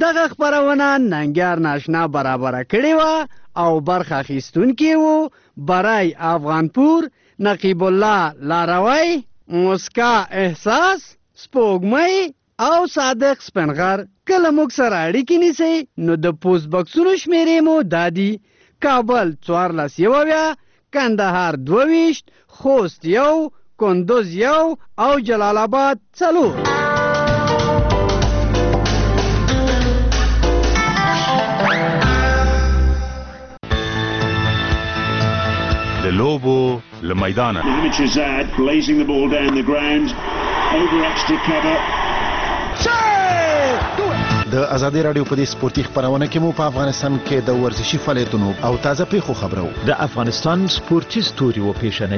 دغه خپرونه ننګیار ناشنا برابره کړې وه او برخه اخیستونکي وو برای افغانپور، نقیب الله لاروی، مسکا احساس، سپوږمۍ او صادق سپنغر. کله موږ سره اړیکې نیسئ نو د پوسټ بکسونو شمیرې مو دا دي: کابل 14 کندهار 22 خوست 1 کندوز 1 او جلال آباد 4. د لوبو له میدانه blazing the ball down the ground over extra cover. د ازادي رادیو په دې سپورتي خبرونه کې مو په افغانستان کې د ورزشي فعالیتونو او تازه پیښو خبرو. د افغانستان سپورتي ستوري و پیښنې.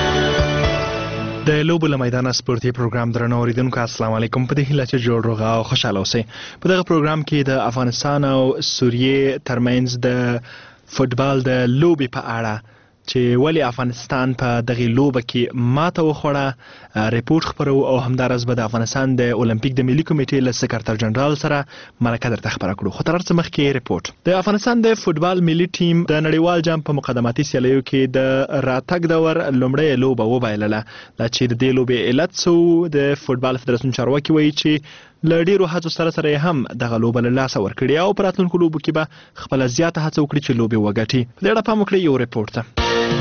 د لوبو له میدانه سپورتي پروګرام درنو اوریدونکو السلام علیکم. په دې هیله چې جوړ روغ او خوشاله اوسئ. په دغه پروګرام کې د افغانستان او سوریې ترمنځ د فوتبال د لوبې په اړه چې ولی افغانستان په دغه لوبه کې ماته وخوړه ریپورت خبرو او همدارس به د افغانستان د اولمپیک د ملي کمیټې له سکرټر جنرال سره مرکه درته خبره کړو. خو تر څه مخکې ریپورت. د افغانستان د فوتبال ملي ټیم د نړیوال جام په مقدماتي سیالیو کې د راتګ دور لومړی لوبه وبایلله. دا چې د دې لوبې علت څه د فوتبال فدراسیون چارواکي وایي چې له ډیرو هڅو سره هم دغه لوبه له لاسه ورکړې او په راتلونکو لوبو کې به خپله زیاته هڅه وکړي چې لوبې وګټي. په دې اړه پام وکړئ یو ریپورت ته.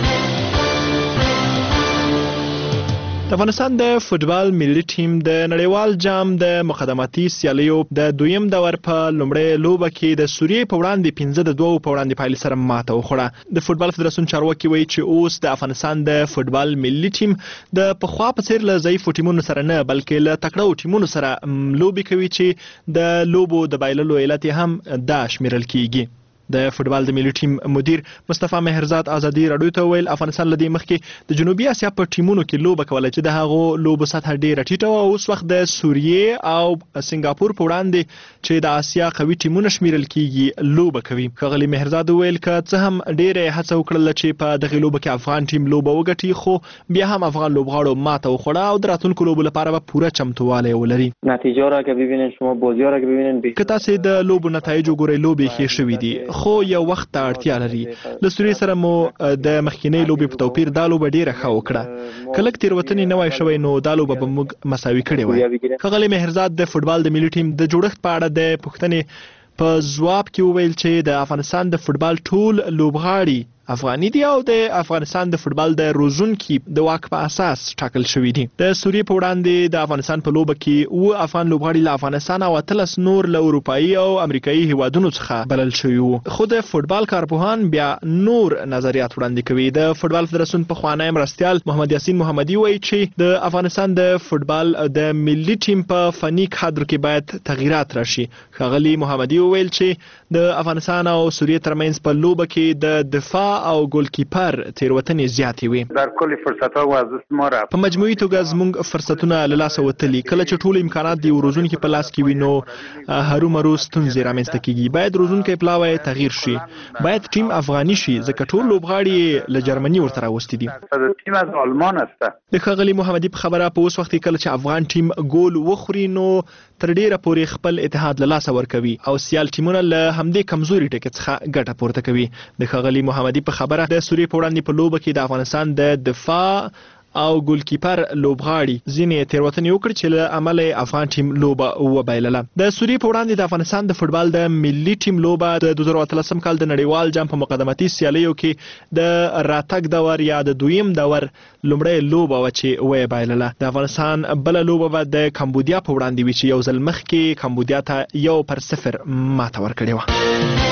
د افغانستان د فوتبال ملي ټیم د نړیوال جام د مقدماتي سیالیو د دویم دور په لومړۍ لوبه کې د سوریې په وړاندې 5-2 په وړاندې پایلې سره ماته وخوړه. د فوتبال فدراسیون چارواکي وایي چې اوس د افغانستان د فوتبال ملي ټیم د پخوا په څیر له ضعیفو ټیمونو سره نه بلکې له تکړو ټیمونو سره لوبې کوي چې د لوبو د بایللو علت هم دا شمیرل کیږي. د فوتبال د ملي ټیم مدیر مصطفی مهرزاد ازادي رادیو ته ویل افغانستان لدی مخکې د جنوبي اسیا په ټیمونو کې لوبه کوله چې د هغو لوبو سطح ډیره ټیټه او اوس وخت د سوریې او سنگاپور په وړاندې چې د اسیا قوي ټیمونه شمیرل کیږي لوبه کوي. ښاغلي مهرزاد ویل که څه هم ډیره هڅه وکړل چې په دغه لوبه کې افغان ټیم لوبه وګټي خو بیا هم افغان لوبغاړو ماته وخوړه او د راتلونکو لوبو لپاره به پوره چمتووالی ولري. نتیجه را که ببینین شما بازی را که ببینین که تاسو د لوبو نتایج وګورئ لوبې ښې شوې دي خو یو وخت اړتیا لري. له سوریې سره مو د مخکینی لوبې په توپیر دا لوبه ډیره ښه وکړه. که لږ تېروتنې نه وای شوی نو دا لوبه به موږ مساوي کړې وای. ښاغلي مهرزاد د فوتبال د ملي ټیم د جوړښت په اړه د پوښتنې په ځواب کې وویل چې د افغانستان د فوتبال ټول لوبغاړي افغاني دي او د افغانستان د فوتبال د روزونکي د واک په اساس ټاکل شوي دي. د سوریې په وړاندې د افغانستان په لوبه کې 9 افغان لوبغاړي له افغانستان او 13 نور له اروپایي او امریکایي هیوادونو څخه بلل شوي وو. خو د فوتبال کارپوهان بیا نور نظریات وړاندې کوي. د فوتبال فدراسیون پخوانی مرستیال محمد یاسین محمدي وایي چې د افغانستان د فوتبال د ملي ټیم په فني کادر کې باید تغییرات راشي. ښاغلي محمدي وویل چې د افغانستان او سوریې ترمنځ په لوبه کې د دفاع او ګولکیپر تیروتنې زیاتې وي. در کل فرصت‌ها و از دست ما رفت. په مجموعي توګه زموږ فرصتونه له لاسه وتلي. کله چې ټول امکانات د روزونکي په لاس کې وي نو هرومرو ستونزې رامنځته کیږي. باید روزونکی پلاوی تغییر شي. باید ټیم افغاني شي ځکه ټول لوبغاړي له جرمني ورته راوستي دي. ټیم از آلمان است. د ښاغلي محمدي په خبره په اوس وخت کې کله چې افغان ټیم ګول وخوري نو تر ډیره پورې خپل اتحاد له لاسه ورکوي او سیال ټیمونه له همدې کمزوري ټکي څخه ګټه پورته کوي. د ښاغلي محمدي په خبره د سوریې په وړاندې په لوبه کې د افغانستان د دفاع او ګولکیپر لوبغاړي ځینې تیروتنې وکړي چې له امله افغان ټیم لوبه وبایلله. د سوریې په وړاندې د افغانستان د فوتبال د ملي ټیم لوبه د 2013 کال د نړیوال جام په مقدماتي سیالیو کې د راتګ دور یا د دویم دور لومړی لوبه وه چې وبایلله. د افغانستان بله لوبه به د کمبودیا په وړاندې وي چې یو ځل مخکې کمبودیا ته 1-0 ماته ورکړې وه.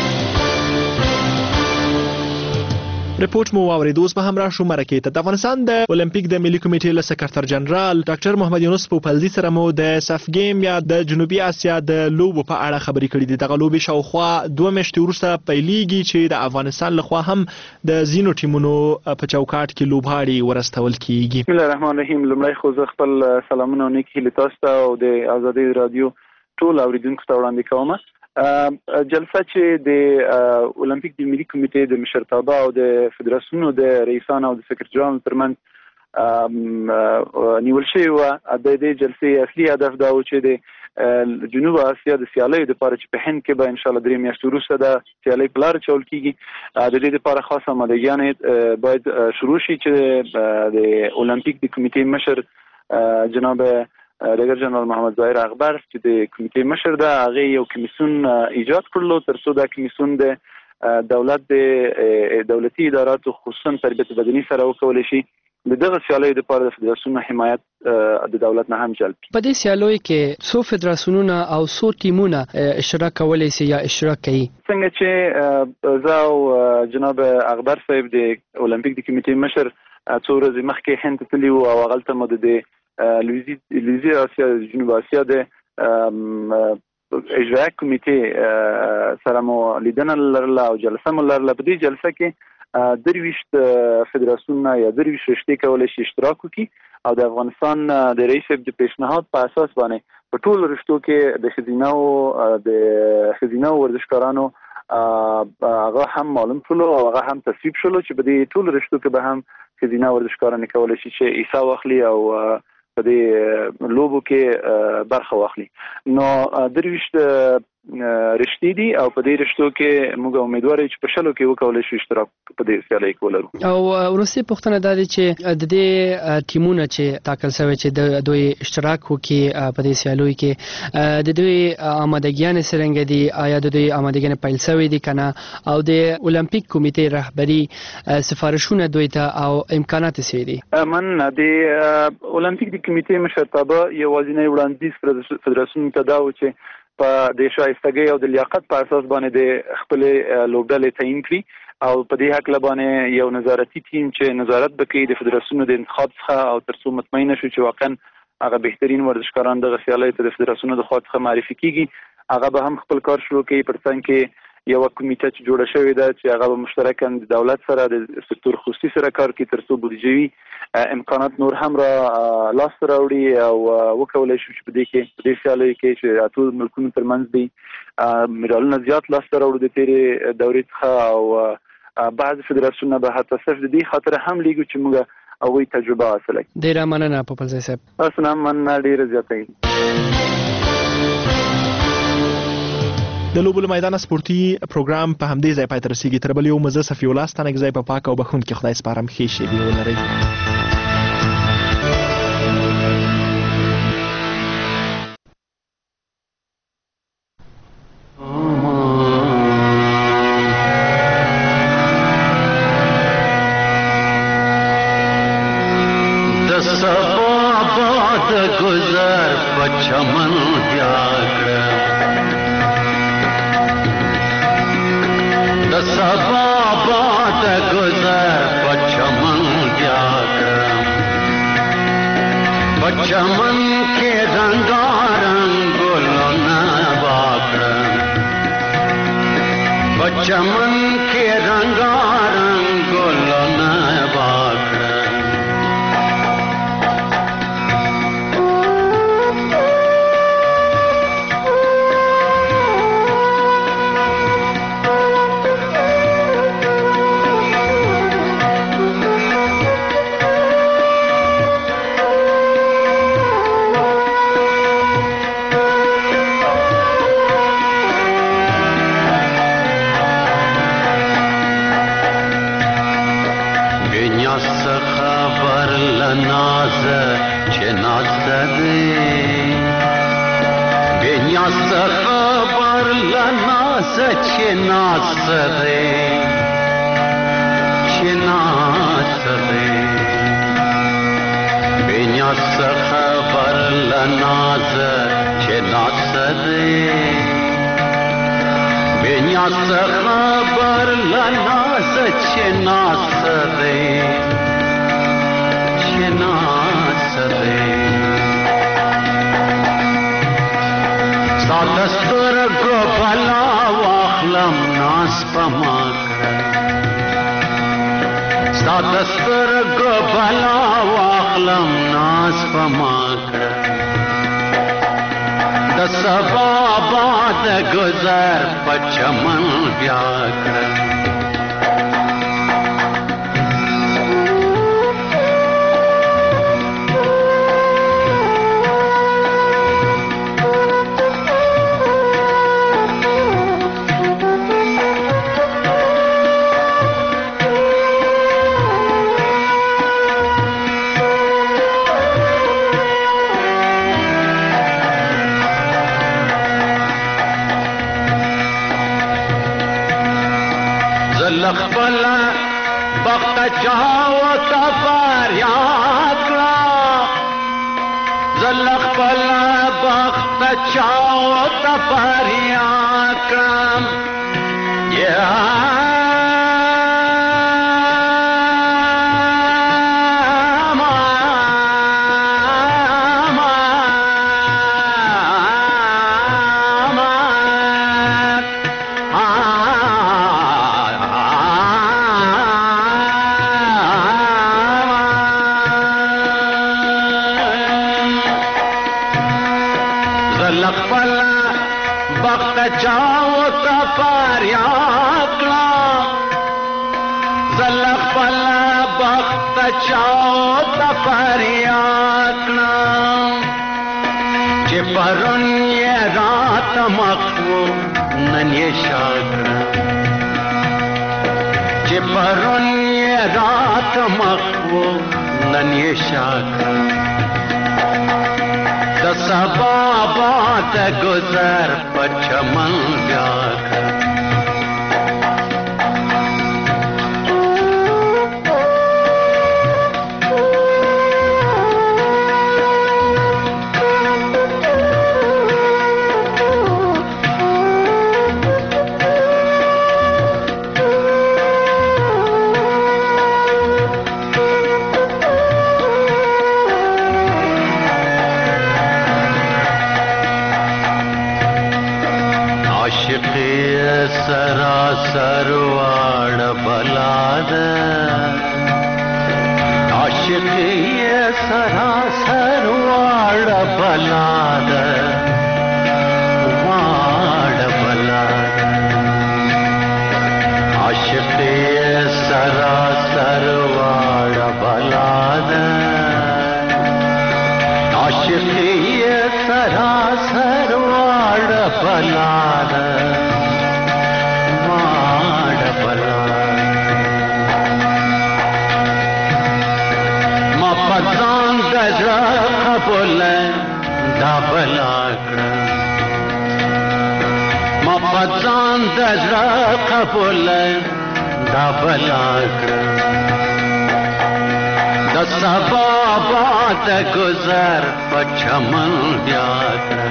ریپورت مو واورید. اوس به هم راشو مرکې ته. د افغانستان د اولمپیک د ملي کمیټې له سکرټر جنرال ډاکټر محمد یونس پوپلزي سره مو د سف گیم یا د جنوبي اسیا د لوبو په اړه خبرې کړې دي. دغه لوبې شاوخوا 2 میاشتې وروسته پیلیږي چې د افغانستان لخوا هم د ځینو ټیمونو په چوکاټ کې لوبغاړي ورستول کیږي. بسم الله الرحمن الرحیم. لومړی خو زه خپل سلامونه او نیکې هیلې تاسو ته او د ازادي رادیو ټول اوریدونکو ته وړاندې کوم. جلسه چې د اولمپیک د ملي کمیټې د مشرتابه او د فدراسیونو د رئیسانو او د سکرټریانو ترمنځ نیول شوې وه. د دې جلسې اصلي هدف دا و چې د جنوب اسیا د سیالۍ لپاره چې په هند کې به ان شاء الله 3 میاشتې وروسته د سیالۍ په لار چول کیږي د دې لپاره خاصه آمادګیان باید شروع شي چې د اولمپیک د کمیټې مشر جناب ډګر جنرال محمد ظاهر اغبر چې د کمیټې مشر ده هغه یو کمیسیون ایجاد کړلو ترڅو دا کمیسیون د دولت د دولتي اداراتو خصوصا تربیت بدني سره وکول شي دغه سیالۍ لپاره د فدراسیون حمایت د دولت نه هم جلب کړي. په دې سیالۍ کې څو فدراسیونونه او څو ټیمونه اشتراک کولی شي یا اشتراک کوي؟ څنګه چې زه او جناب اغبر صاحب د اولمپیک د کمیټې مشر څو ورځې مخکې هند ته تللي وو او هغلته مو د لویزي اسیا جنوب اسیا د اجرایه کمیټې سره مو لیدنه لرله او جلسه مو لرله. په دې جلسه کې 23 فدراسیونونه یا 23 رشتې کولای شي اشتراک وکړي او د افغانستان د رئیس د پیشنهاد په اساس باندې په ټولو رشتو کې د ښځینه ورزشکارانو هغه هم معلوم شولو او هغه هم تصویب شولو چې په دې ټولو رشتو کې به هم ښځینه ورزشکاران کولای شي چې حصہ واخلي او په دې لوبو کې برخه واخلي. نو 23 رشتې دي او په دې رشتو کې موږ امیدوار یو چې په شلو کې وکولای شو اشتراک په دې سیالۍ کې ولرو. او وروستي پوښتنه دا ده چې د دې ټیمونه چې ټاکل شوی چې دوی اشتراک وکړي په دې سیالۍ کې د دوی آمادګیان څنګه دي؟ آیا د دوی آمادګیان پیل شوی دي کنه؟ او د اولمپیک کمیټې رهبری سفارشونه دوی ته او امکانات څه دي؟ من د اولمپیک د کمیټې مشرتابه یوازینی وړاندیز فدراسیون ته دا و چې په د شایستګۍ او د لیاقت په اساس باندې د خپل لوبډلې تعیین کړي او په دې حق لبانه یو نظارتي ټیم چې نظارت وکړي د فدراسیونو د انتخاب څخه او ترڅو مطمئن شو چې واقعا هغه بهترین ورزشکاران د سیالۍ ته د فدراسیونو د خوا څخه معرفي کیږي. هغه به هم خپل کار شروع کوي پر څنګ کې یو کمیټه چې جوړه شوې ده چې هغه به مشترکاً د دولت سره د سکتور خصوصي سره کار کوي ترڅو بودیجوي امکانات نور هم را لاس راوړي او وکولای شي چې په دې سیالۍ کې چې اتو ملکونو ترمنځ دي مډالونه زیات لاس راوړي د تیرې دورې څخه او بعض فدراسیونونه به حتی صرف د دې خاطر هم لیږو چې موږ هغوی تجربه حاصله کړي. ډېره مننه پوپلزی صاحب. اسلام مننه ډېره زیاته. د لوبو له میدان سپورتي پروګرام په همدې ځای پای ته رسیږي. تر بل یو مزه صفي الله ستانک ځای په پاک او بخښونکي خدای سپارم. ښې شېبې ولرئ. चमन के रंगारंग गुलना बाकरम, चमन के रंगारंग गुलना बाकरम। खबर लनाज चनासदे बेन्यास खबर लनाज चनासदे चनासदे बेन्यास खबर लनाज चनासदे बेन्यास खबर लनाज चनासदे सादस्तर को भला वाखलम नास पमाकर, सादस्तर को भला वाखलम नास पमाकर। दसबा बाद गुजर पचमन व्याकर। چاو ته فریاد کړم چاو ته فریاد کړم چې پرون یې رات مخ و نن یې شا کړم چې پرون یې رات مخ و نن یې شا کړم د سبا باد گذر په چمن بیا کړم سراسر واړ بلاد عاشق یې سراسر واړ بلاد عاشق یې سراسر واړ بلاد عاشق یې سراسر واړ بلاد دا بلا کړم ما پځان د زړه قبول دا بلا کړم د سبا باد گذر په چمن بیا کړم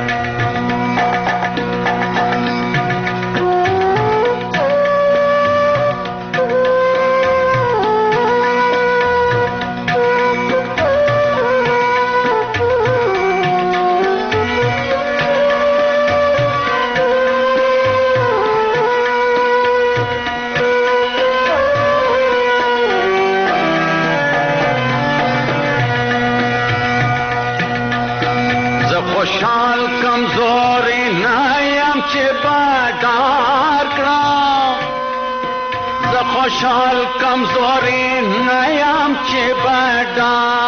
خوشحال کمزوری نایم چې بادار کړم زه خوشحال کمزوری نایم چې بادار